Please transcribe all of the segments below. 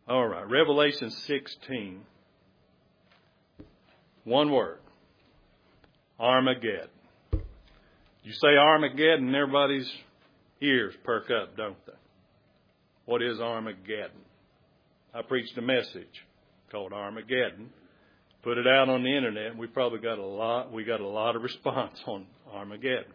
All right, Revelation 16. One word. Armageddon. You say Armageddon, everybody's ears perk up, don't they? What is Armageddon? I preached a message called Armageddon. Put it out on the internet, and we got a lot of response on Armageddon.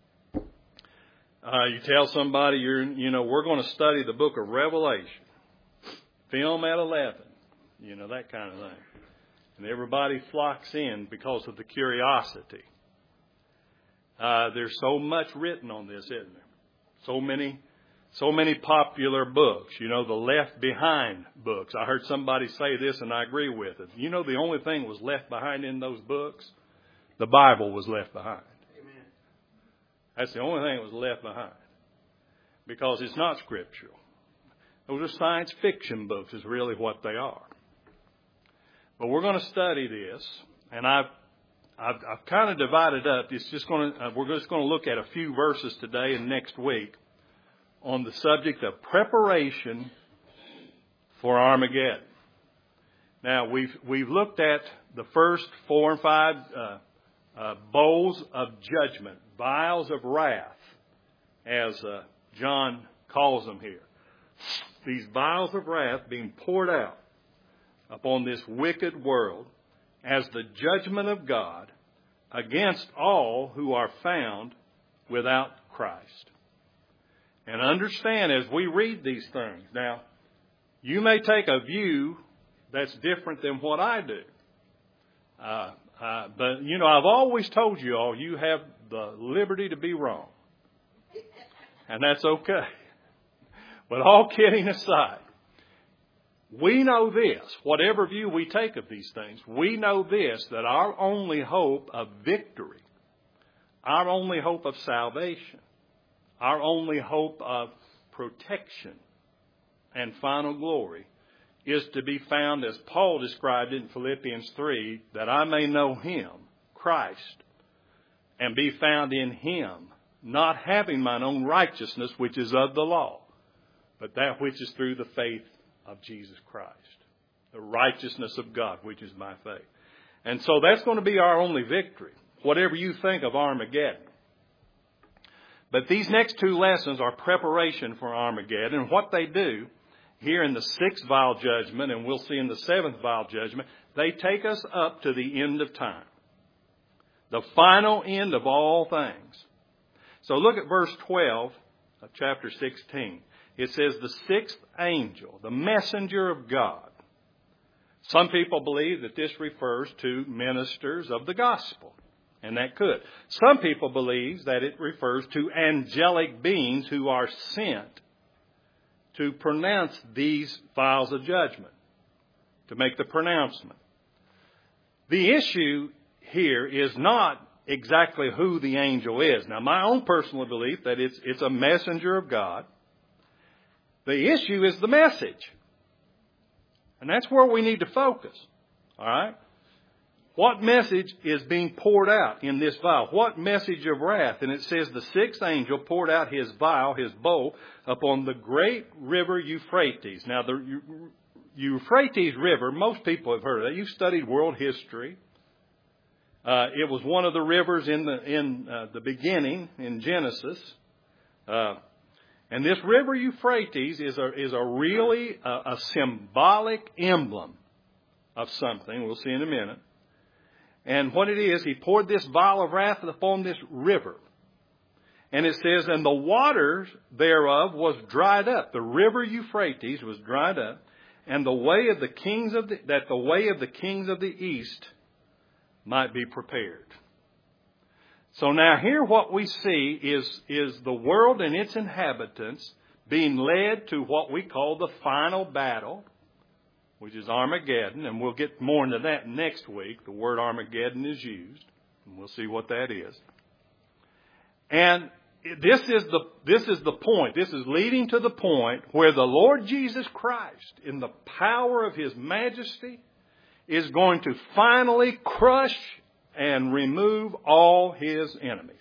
You tell somebody we're going to study the book of Revelation. Film at 11. That kind of thing. And everybody flocks in because of the curiosity. There's so much written on this, isn't there? So many popular books. The Left Behind books. I heard somebody say this and I agree with it. The only thing that was left behind in those books, the Bible was left behind. Amen. That's the only thing that was left behind. Because it's not scriptural. Those are science fiction books is really what they are. But we're going to study this, and I've kind of divided up. We're just going to look at a few verses today and next week on the subject of preparation for Armageddon. Now we've looked at the first 4 and 5 bowls of judgment, vials of wrath, as John calls them here. These vials of wrath being poured out upon this wicked world as the judgment of God against all who are found without Christ. And understand as we read these things, now, you may take a view that's different than what I do. But, I've always told you all, you have the liberty to be wrong. And that's okay. But all kidding aside, we know this, whatever view we take of these things, we know this, that our only hope of victory, our only hope of salvation, our only hope of protection and final glory is to be found, as Paul described it in Philippians 3, that I may know Him, Christ, and be found in Him, not having mine own righteousness, which is of the law, but that which is through the faith of Jesus Christ, the righteousness of God, which is my faith. And so that's going to be our only victory, whatever you think of Armageddon. But these next 2 lessons are preparation for Armageddon. And what they do here in the 6th vial judgment, and we'll see in the 7th vial judgment, they take us up to the end of time, the final end of all things. So look at verse 12 of chapter 16. It says the 6th angel, the messenger of God. Some people believe that this refers to ministers of the gospel, and that could. Some people believe that it refers to angelic beings who are sent to pronounce these vials of judgment, to make the pronouncement. The issue here is not exactly who the angel is. Now, my own personal belief that it's a messenger of God. The issue is the message. And that's where we need to focus. All right? What message is being poured out in this vial? What message of wrath? And it says the 6th angel poured out his vial, his bowl, upon the great river Euphrates. Now, the Euphrates River, most people have heard of that. You've studied world history. It was one of the rivers in the beginning, in Genesis. And this river Euphrates is a really symbolic emblem of something. We'll see in a minute. And what it is, he poured this vial of wrath upon this river. And it says, and the waters thereof was dried up. The river Euphrates was dried up. And the way of the kings of the east might be prepared. So now here what we see is the world and its inhabitants being led to what we call the final battle, which is Armageddon. And we'll get more into that next week. The word Armageddon is used. And we'll see what that is. And this is the point. This is leading to the point where the Lord Jesus Christ, in the power of His majesty, is going to finally crush and remove all His enemies.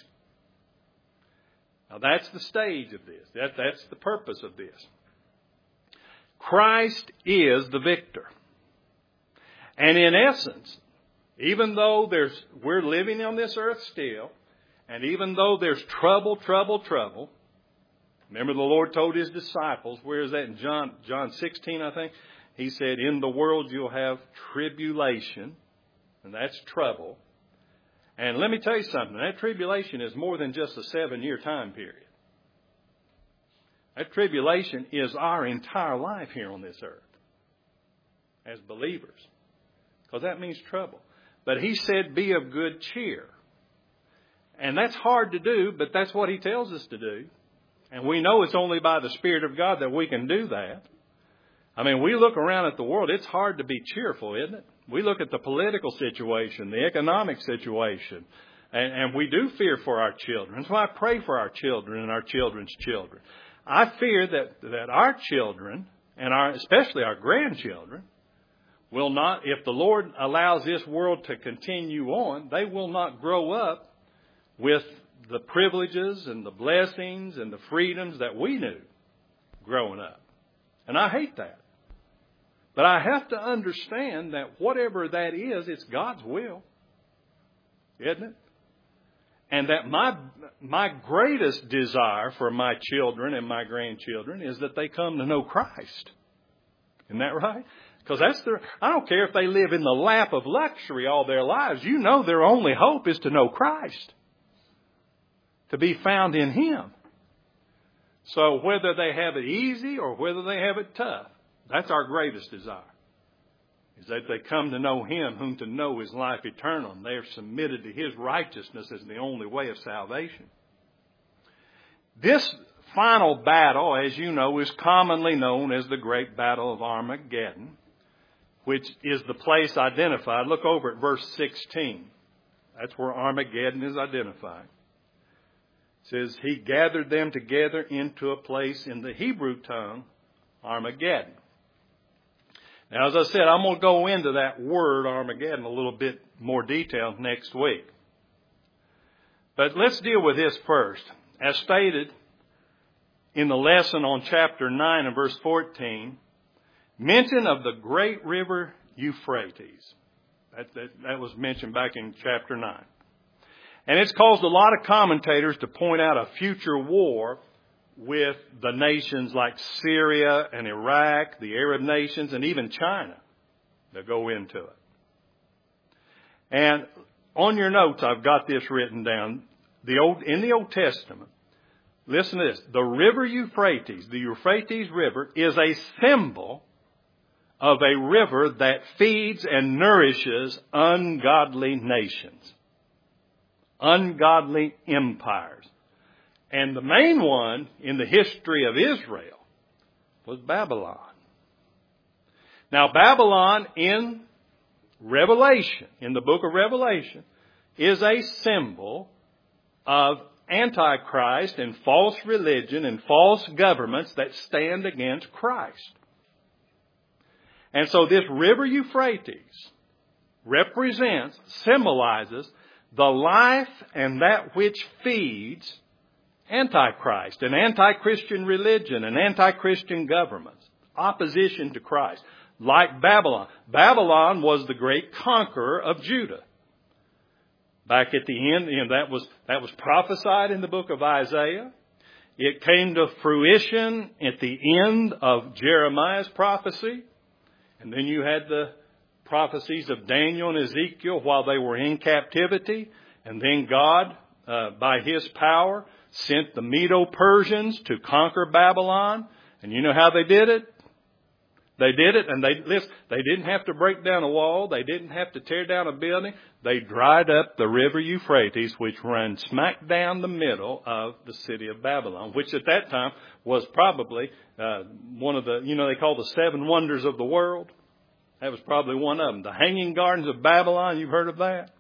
Now that's the stage of this. That's the purpose of this. Christ is the victor. And in essence, even though we're living on this earth still, and even though there's trouble, remember the Lord told His disciples, where is that in John 16, I think? He said, in the world you'll have tribulation, and that's trouble. And let me tell you something, that tribulation is more than just a 7-year time period. That tribulation is our entire life here on this earth as believers, because that means trouble. But He said, be of good cheer. And that's hard to do, but that's what He tells us to do. And we know it's only by the Spirit of God that we can do that. I mean, we look around at the world, it's hard to be cheerful, isn't it? We look at the political situation, the economic situation, and we do fear for our children. So I pray for our children and our children's children. I fear that our children, and especially our grandchildren, will not, if the Lord allows this world to continue on, they will not grow up with the privileges and the blessings and the freedoms that we knew growing up. And I hate that. But I have to understand that whatever that is, it's God's will. Isn't it? And that my greatest desire for my children and my grandchildren is that they come to know Christ. Isn't that right? Because I don't care if they live in the lap of luxury all their lives. You know their only hope is to know Christ. To be found in Him. So whether they have it easy or whether they have it tough, that's our greatest desire. Is that they come to know Him, whom to know is life eternal, and they are submitted to His righteousness as the only way of salvation. This final battle, as you know, is commonly known as the Great Battle of Armageddon, which is the place identified. Look over at verse 16. That's where Armageddon is identified. It says, He gathered them together into a place in the Hebrew tongue, Armageddon. Now, as I said, I'm going to go into that word Armageddon a little bit more detail next week. But let's deal with this first. As stated in the lesson on chapter 9 and verse 14, mention of the great river Euphrates. That was mentioned back in chapter 9. And it's caused a lot of commentators to point out a future war with the nations like Syria and Iraq, the Arab nations, and even China that go into it. And on your notes, I've got this written down. In the Old Testament, listen to this. The river Euphrates, the Euphrates River, is a symbol of a river that feeds and nourishes ungodly nations, ungodly empires. And the main one in the history of Israel was Babylon. Now, Babylon in Revelation, in the book of Revelation, is a symbol of Antichrist and false religion and false governments that stand against Christ. And so this river Euphrates symbolizes the life and that which feeds Antichrist and anti-Christian religion and anti-Christian governments, opposition to Christ, like Babylon. Babylon was the great conqueror of Judah. Back at the end, that was prophesied in the book of Isaiah. It came to fruition at the end of Jeremiah's prophecy. And then you had the prophecies of Daniel and Ezekiel while they were in captivity. And then God, by His power, sent the Medo-Persians to conquer Babylon. And you know how they did it? They did it, and they didn't have to break down a wall. They didn't have to tear down a building. They dried up the river Euphrates, which ran smack down the middle of the city of Babylon, which at that time was probably one of the, they call the 7 wonders of the world. That was probably one of them. The Hanging Gardens of Babylon, you've heard of that?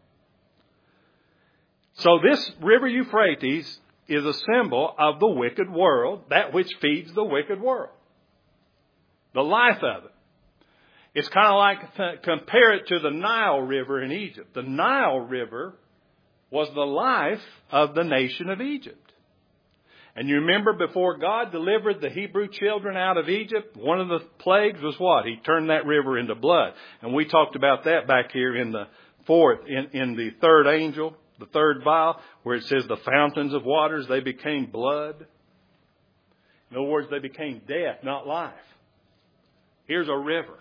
So this river Euphrates is a symbol of the wicked world, that which feeds the wicked world. The life of it. It's kind of like, compare it to the Nile River in Egypt. The Nile River was the life of the nation of Egypt. And you remember before God delivered the Hebrew children out of Egypt, one of the plagues was what? He turned that river into blood. And we talked about that back here in the in the third angel, the third vial, where it says the fountains of waters, they became blood. In other words, they became death, not life. Here's a river.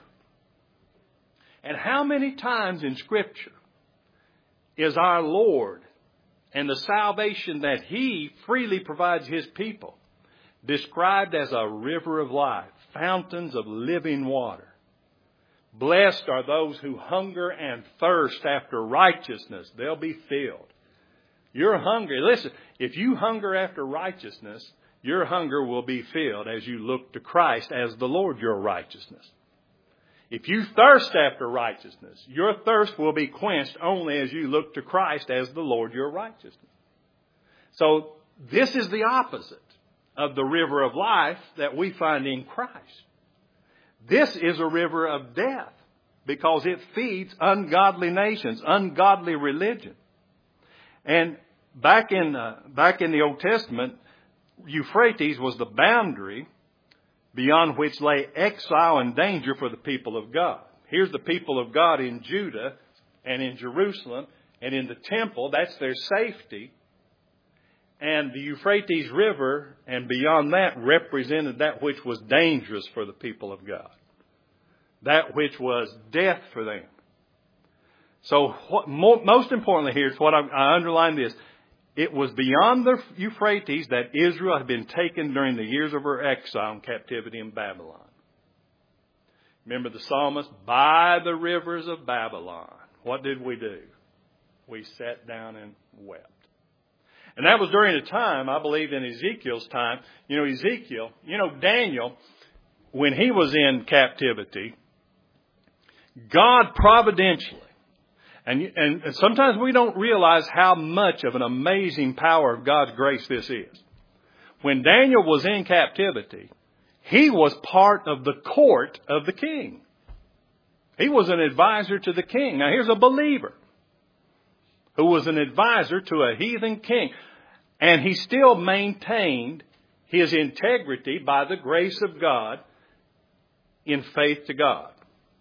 And how many times in Scripture is our Lord and the salvation that He freely provides His people described as a river of life, fountains of living water? Blessed are those who hunger and thirst after righteousness. They'll be filled. You're hungry. Listen, if you hunger after righteousness, your hunger will be filled as you look to Christ as the Lord your righteousness. If you thirst after righteousness, your thirst will be quenched only as you look to Christ as the Lord your righteousness. So this is the opposite of the river of life that we find in Christ. This is a river of death because it feeds ungodly nations, ungodly religion. And back in the Old Testament, Euphrates was the boundary beyond which lay exile and danger for the people of God. Here's the people of God in Judah and in Jerusalem and in the temple. That's their safety. And the Euphrates River and beyond that represented that which was dangerous for the people of God. That which was death for them. So most importantly here is what I underline this. It was beyond the Euphrates that Israel had been taken during the years of her exile and captivity in Babylon. Remember the psalmist, by the rivers of Babylon. What did we do? We sat down and wept. And that was during a time, I believe in Ezekiel's time. Daniel, when he was in captivity, God providentially, and sometimes we don't realize how much of an amazing power of God's grace this is. When Daniel was in captivity, he was part of the court of the king. He was an advisor to the king. Now here's a believer who was an advisor to a heathen king. And he still maintained his integrity by the grace of God in faith to God.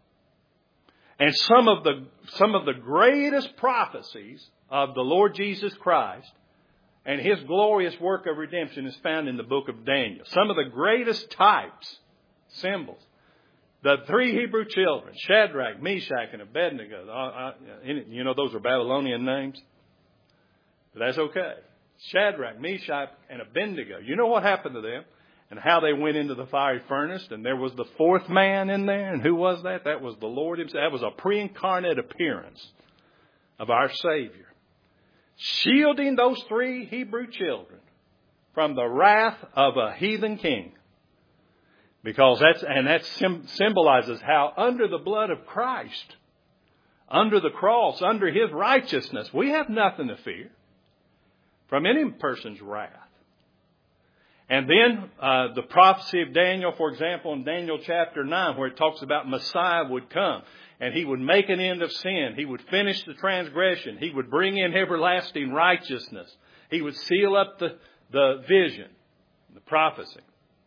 And some of the greatest prophecies of the Lord Jesus Christ and His glorious work of redemption is found in the book of Daniel. Some of the greatest types, symbols. The three Hebrew children, Shadrach, Meshach, and Abednego. Those are Babylonian names. But that's okay. Shadrach, Meshach, and Abednego. You know what happened to them? And how they went into the fiery furnace. And there was the fourth man in there. And who was that? That was the Lord Himself. That was a pre-incarnate appearance of our Savior. Shielding those three Hebrew children from the wrath of a heathen king. Because that symbolizes how under the blood of Christ, under the cross, under His righteousness, we have nothing to fear from any person's wrath. And then the prophecy of Daniel, for example, in Daniel chapter 9, where it talks about Messiah would come and He would make an end of sin. He would finish the transgression. He would bring in everlasting righteousness. He would seal up the vision, the prophecy.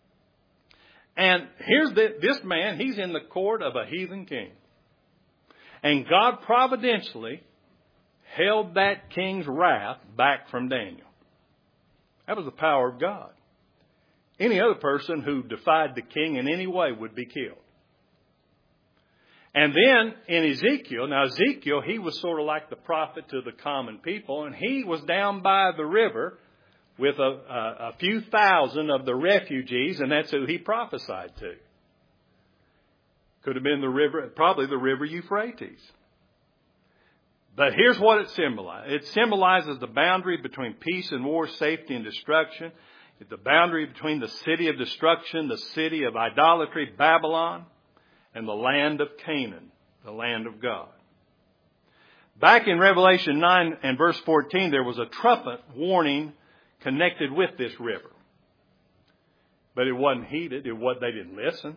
And here's this man, he's in the court of a heathen king. And God providentially held that king's wrath back from Daniel. That was the power of God. Any other person who defied the king in any way would be killed. And then in Ezekiel, he was sort of like the prophet to the common people, and he was down by the river with a few thousand of the refugees, and that's who he prophesied to. Could have been probably the river Euphrates. But here's what it symbolizes. It symbolizes the boundary between peace and war, safety and destruction. It's the boundary between the city of destruction, the city of idolatry, Babylon, and the land of Canaan, the land of God. Back in Revelation 9 and verse 14, there was a trumpet warning connected with this river. But it wasn't heeded. They didn't listen.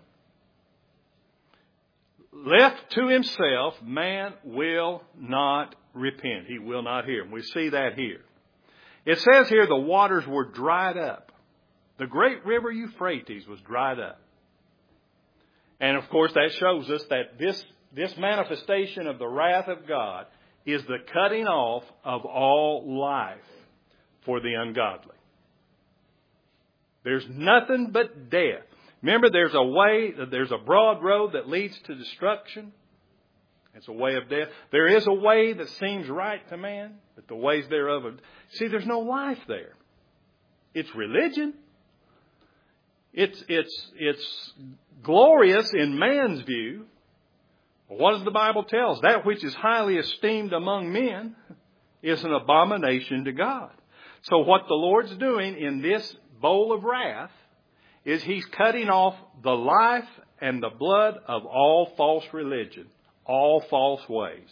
Left to himself, man will not repent. He will not hear. And we see that here. It says here the waters were dried up. The great river Euphrates was dried up. And of course that shows us that this manifestation of the wrath of God is the cutting off of all life for the ungodly. There's nothing but death. Remember, there's a broad road that leads to destruction. It's a way of death. There is a way that seems right to man, but the ways thereof see, there's no life there. It's religion. It's glorious in man's view. But what does the Bible tell us? That which is highly esteemed among men is an abomination to God. So what the Lord's doing in this bowl of wrath is He's cutting off the life and the blood of all false religion, all false ways.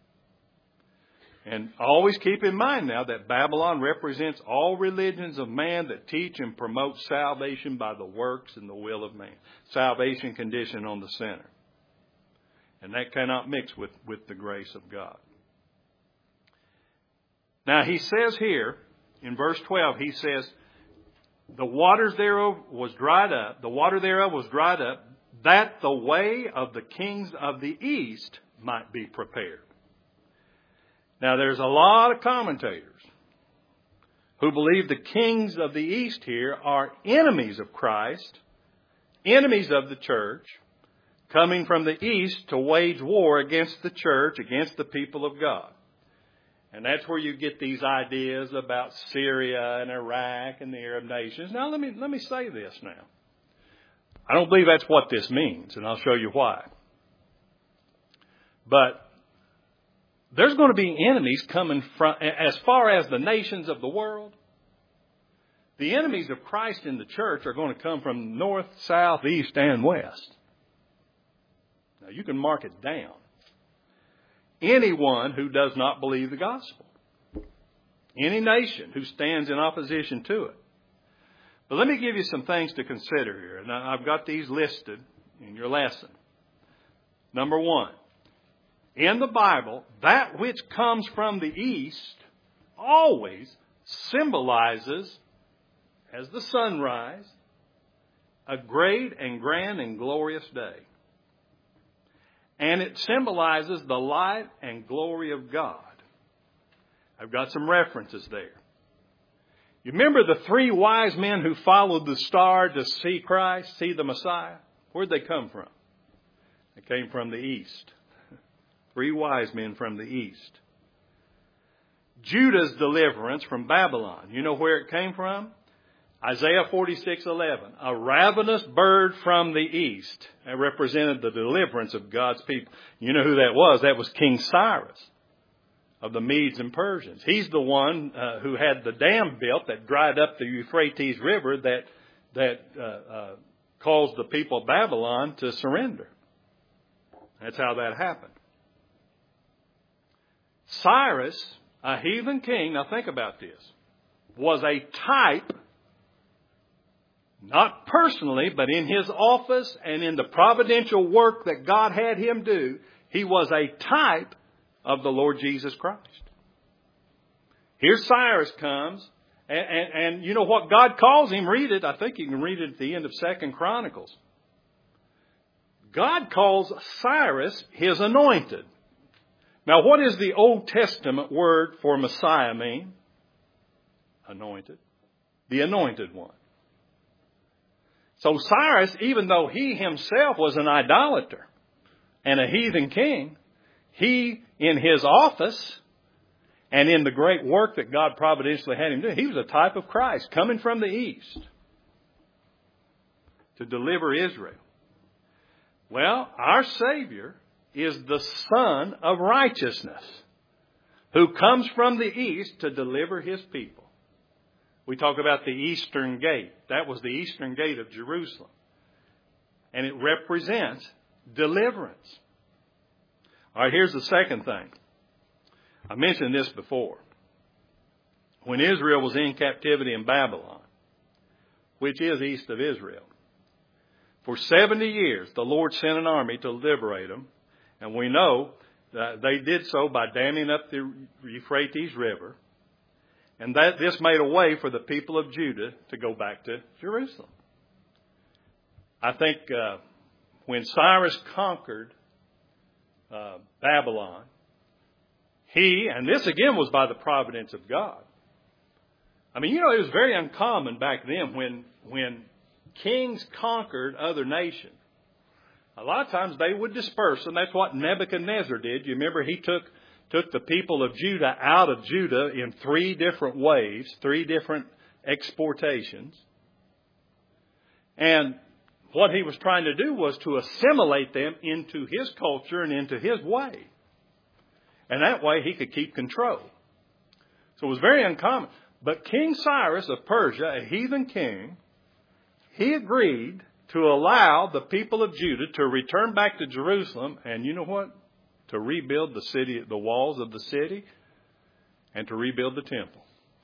And always keep in mind now that Babylon represents all religions of man that teach and promote salvation by the works and the will of man. Salvation conditioned on the sinner. And that cannot mix with the grace of God. Now he says here, in verse 12, he says, the waters thereof was dried up, the water thereof was dried up, that the way of the kings of the east might be prepared. Now there's a lot of commentators who believe the kings of the east here are enemies of Christ, enemies of the church, coming from the east to wage war against the church, against the people of God. And that's where you get these ideas about Syria and Iraq and the Arab nations. Now let me say this now. I don't believe that's what this means, and I'll show you why. But there's going to be enemies coming from, as far as the nations of the world. The enemies of Christ in the church are going to come from north, south, east, and west. Now you can mark it down. Anyone who does not believe the gospel. Any nation who stands in opposition to it. But let me give you some things to consider here. And I've got these listed in your lesson. Number one, in the Bible, that which comes from the east always symbolizes, as the sunrise, a great and grand and glorious day. And it symbolizes the light and glory of God. I've got some references there. You remember the three wise men who followed the star to see Christ, see the Messiah? Where'd they come from? They came from the east. Three wise men from the east. Judah's deliverance from Babylon. You know where it came from? Isaiah 46:11. A ravenous bird from the east. That represented the deliverance of God's people. You know who that was? That was King Cyrus of the Medes and Persians. He's the one who had the dam built that dried up the Euphrates River that caused the people of Babylon to surrender. That's how that happened. Cyrus, a heathen king, now think about this, was a type, not personally, but in his office and in the providential work that God had him do, he was a type of the Lord Jesus Christ. Here Cyrus comes, and you know what God calls him? Read it. I think you can read it at the end of 2 Chronicles. God calls Cyrus his anointed. Now, what does the Old Testament word for Messiah mean? Anointed. The anointed one. So Cyrus, even though he himself was an idolater and a heathen king, he, in his office and in the great work that God providentially had him do, he was a type of Christ coming from the east to deliver Israel. Well, our Savior is the Son of Righteousness who comes from the east to deliver His people. We talk about the Eastern Gate. That was the Eastern Gate of Jerusalem. And it represents deliverance. All right, here's the second thing. I mentioned this before. When Israel was in captivity in Babylon, which is east of Israel, for 70 years the Lord sent an army to liberate them. And we know that they did so by damming up the Euphrates River. And that this made a way for the people of Judah to go back to Jerusalem. I think when Cyrus conquered Babylon, and this again was by the providence of God. I mean, it was very uncommon back then when kings conquered other nations. A lot of times they would disperse, and that's what Nebuchadnezzar did. You remember he took the people of Judah out of Judah in 3 different waves, 3 different exportations. And what he was trying to do was to assimilate them into his culture and into his way. And that way he could keep control. So it was very uncommon. But King Cyrus of Persia, a heathen king, he agreed to allow the people of Judah to return back to Jerusalem. And you know what? To rebuild the city, the walls of the city, and to rebuild the temple.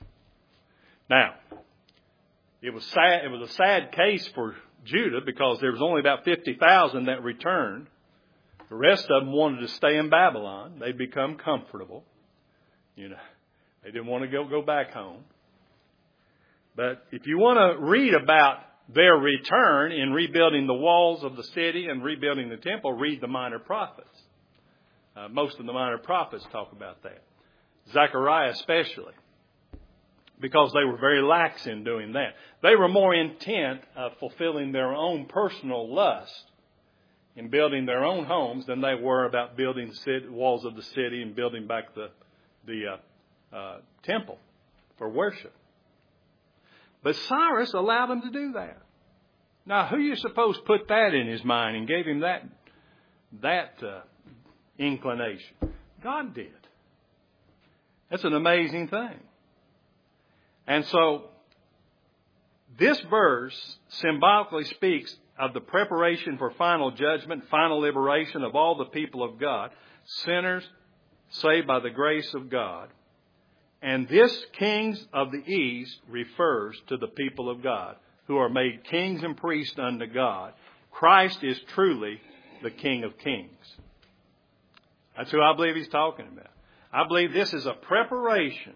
Now, it was sad. It was a sad case for Judah because there was only about 50,000 that returned. The rest of them wanted to stay in Babylon. They'd become comfortable. They didn't want to go back home. But if you want to read about their return in rebuilding the walls of the city and rebuilding the temple, read the minor prophets. Most of the minor prophets talk about that. Zechariah especially, because they were very lax in doing that. They were more intent of fulfilling their own personal lust in building their own homes than they were about building the walls of the city and building back the temple for worship. But Cyrus allowed them to do that. Now, who you suppose put that in his mind and gave him that inclination? God did. That's an amazing thing. And so, this verse symbolically speaks of the preparation for final judgment, final liberation of all the people of God, sinners saved by the grace of God. And this kings of the east refers to the people of God, who are made kings and priests unto God. Christ is truly the King of kings. That's who I believe he's talking about. I believe this is a preparation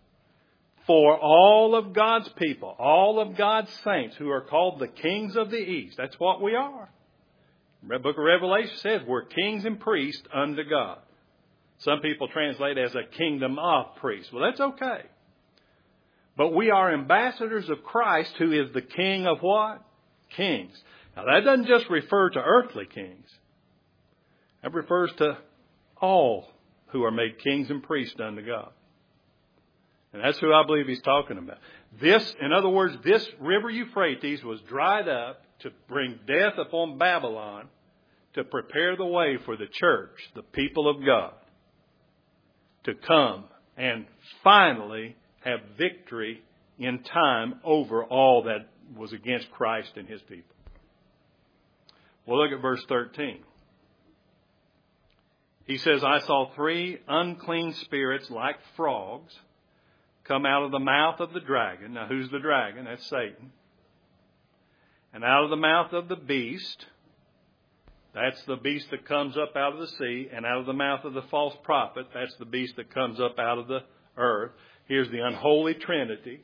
for all of God's people, all of God's saints who are called the kings of the east. That's what we are. The book of Revelation says we're kings and priests unto God. Some people translate it as a kingdom of priests. Well, that's okay. But we are ambassadors of Christ, who is the King of what? Kings. Now, that doesn't just refer to earthly kings. That refers to all who are made kings and priests unto God. And that's who I believe he's talking about. In other words, this river Euphrates was dried up to bring death upon Babylon, to prepare the way for the church, the people of God, to come and finally have victory in time over all that was against Christ and his people. Well, look at verse 13. He says, I saw 3 unclean spirits like frogs come out of the mouth of the dragon. Now, who's the dragon? That's Satan. And out of the mouth of the beast. That's the beast that comes up out of the sea. And out of the mouth of the false prophet. That's the beast that comes up out of the earth. Here's the unholy trinity.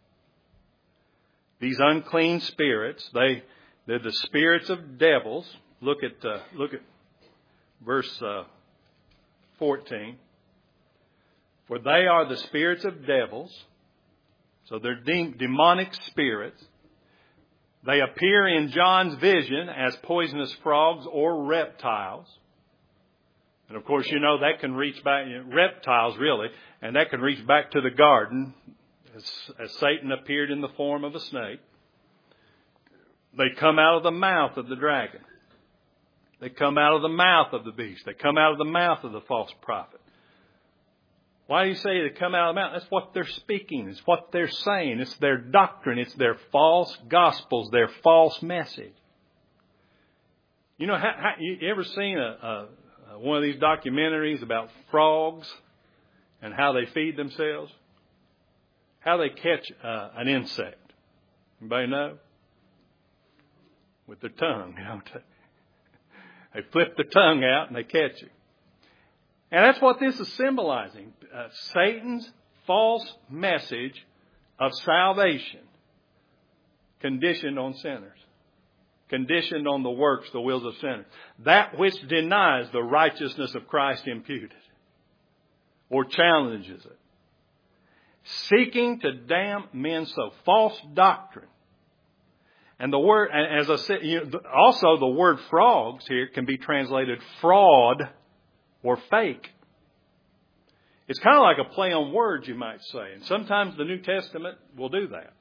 These unclean spirits, they're the spirits of devils. Look at verse 14. For they are the spirits of devils. So they're demonic spirits. They appear in John's vision as poisonous frogs or reptiles. And of course, that can reach back, reptiles really, and that can reach back to the garden as Satan appeared in the form of a snake. They come out of the mouth of the dragon. They come out of the mouth of the beast. They come out of the mouth of the false prophet. Why do you say they come out of the mouth? That's what they're speaking. It's what they're saying. It's their doctrine. It's their false gospels, their false message. You ever seen one of these documentaries about frogs and how they feed themselves? How they catch an insect? Anybody know? With their tongue. They flip their tongue out and they catch it. And that's what this is symbolizing. Satan's false message of salvation conditioned on sinners. Conditioned on the works, the wills of sinners. That which denies the righteousness of Christ imputed. Or challenges it. Seeking to damn men so. False doctrine. And the word, as I said, also the word frogs here can be translated fraud or fake. It's kind of like a play on words, you might say. And sometimes the New Testament will do that.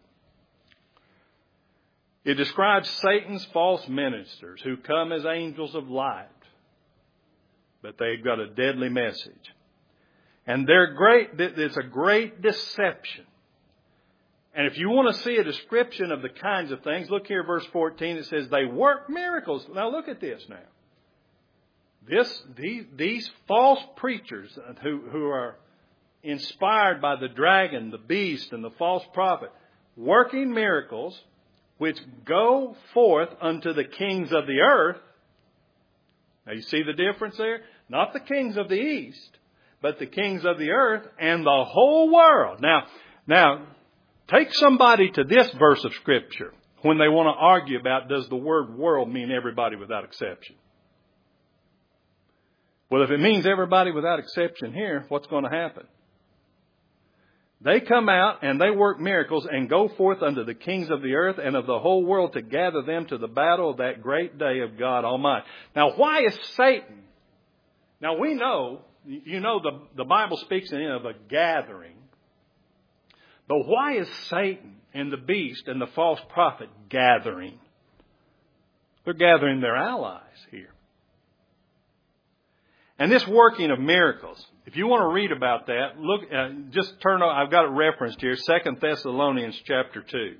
It describes Satan's false ministers who come as angels of light. But they've got a deadly message. And it's a great deception. And if you want to see a description of the kinds of things, look here, verse 14. It says they work miracles. Now look at this now. These false preachers who are inspired by the dragon, the beast, and the false prophet, working miracles which go forth unto the kings of the earth. Now you see the difference there? Not the kings of the east, but the kings of the earth and the whole world. Now, take somebody to this verse of Scripture when they want to argue about does the word world mean everybody without exception. Well, if it means everybody without exception here, what's going to happen? They come out and they work miracles and go forth unto the kings of the earth and of the whole world to gather them to the battle of that great day of God Almighty. Now, why is Satan? Now, we know, the Bible speaks of a gathering. But why is Satan and the beast and the false prophet gathering? They're gathering their allies here. And this working of miracles, if you want to read about that, look, just turn on, I've got it referenced here, 2 Thessalonians chapter 2.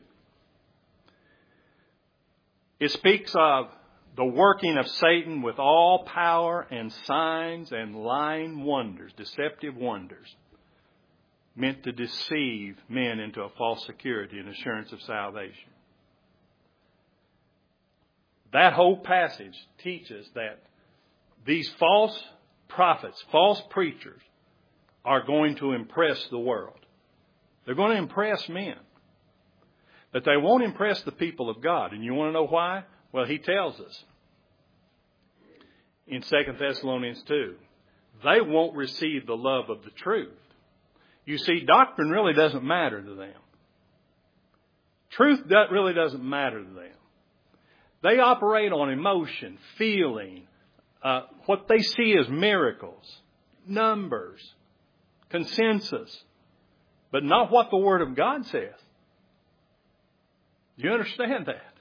It speaks of the working of Satan with all power and signs and lying wonders, deceptive wonders, meant to deceive men into a false security and assurance of salvation. That whole passage teaches that these false prophets, false preachers, are going to impress the world. They're going to impress men. But they won't impress the people of God. And you want to know why? Well, he tells us in 2 Thessalonians 2. They won't receive the love of the truth. You see, doctrine really doesn't matter to them. Truth really doesn't matter to them. They operate on emotion, feeling, what they see as miracles, numbers, consensus, but not what the Word of God says. Do you understand that?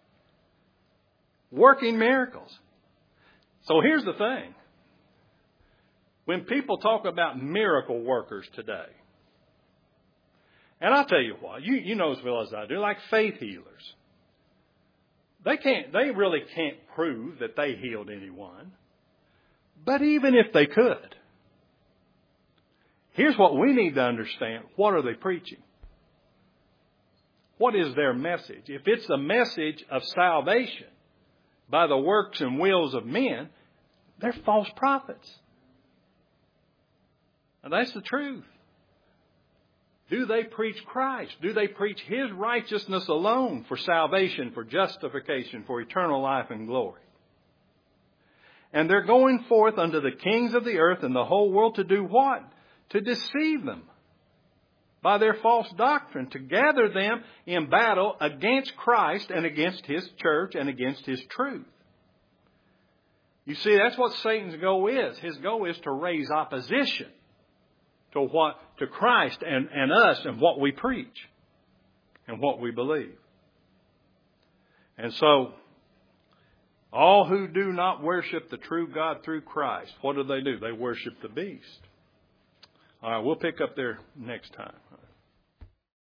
Working miracles. So here's the thing. When people talk about miracle workers today, and I'll tell you what, you know as well as I do, like faith healers. They really can't prove that they healed anyone. But even if they could, here's what we need to understand. What are they preaching? What is their message? If it's a message of salvation by the works and wills of men, they're false prophets. And that's the truth. Do they preach Christ? Do they preach His righteousness alone for salvation, for justification, for eternal life and glory? And they're going forth unto the kings of the earth and the whole world to do what? To deceive them by their false doctrine, to gather them in battle against Christ and against His church and against His truth. You see, that's what Satan's goal is. His goal is to raise opposition to Christ and us and what we preach and what we believe. And so, all who do not worship the true God through Christ, what do? They worship the beast. All right, we'll pick up there next time.